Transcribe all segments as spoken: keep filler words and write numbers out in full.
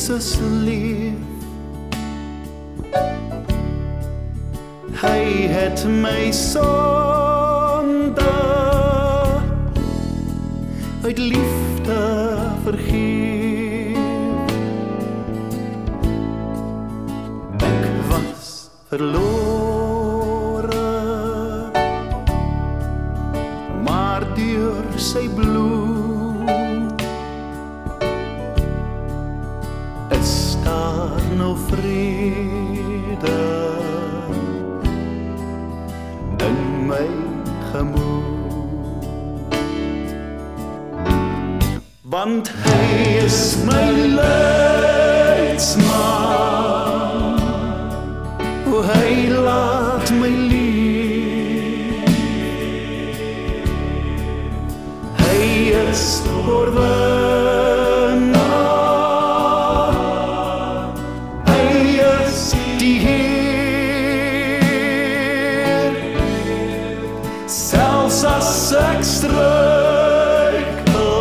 Jesus leef. Hy het my sonde uit liefde vergeef. Ek was verlore, maar deur sy bloed is daar nou vrede in my gemoed. Want hy is my leidsman, o hy laat my lief. Hy is oorwinnaar, hy is die Heer. Selfs as ek struikel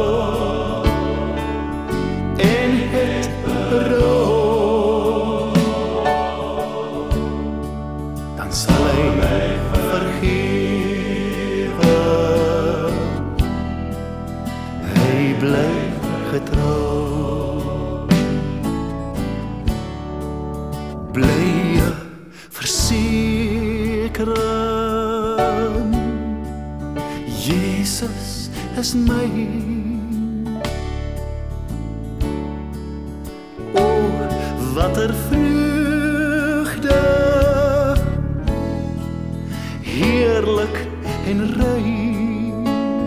en het berou, dan sal hy my vergewe. Hy bly getrou. Blye versekering, Jesus is myn. O, watter vreugde, heerlik en rein,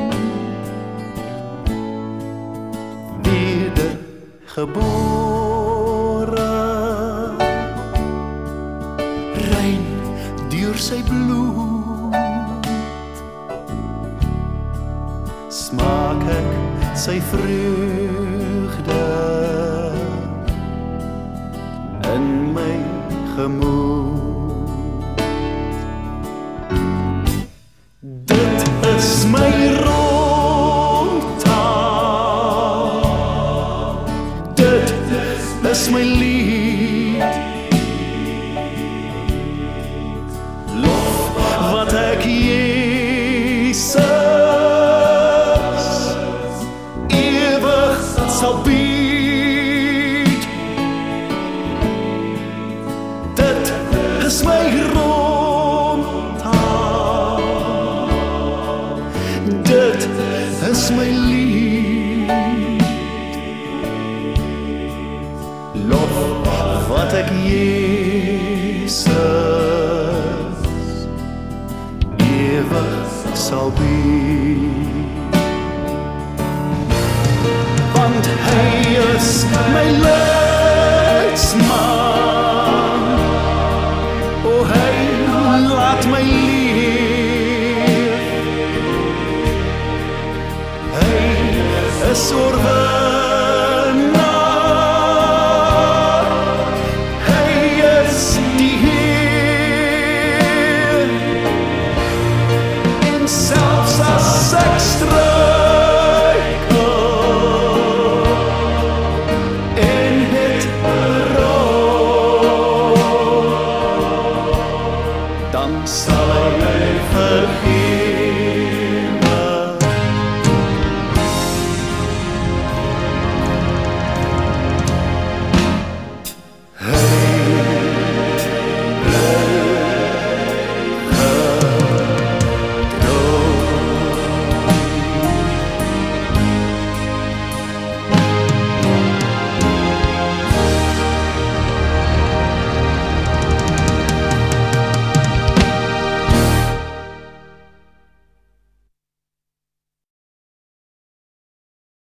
wedergebore, rein deur sy bloed. Smaak ek sy vreugde in my gemoed. Dit is my rondtaal, dit is my lied. Lof wat ek Jesus ewig sal bied. Dit is my rondtaal, dit is my lied. Lof wat ek Jesus ewig sal bied. Want hy is my leidsman, o hy laat my lief. Hy is oorwinnaar, hy is die Heer. En selfs as ek struikel en het berou, dan sal hy my vergeef.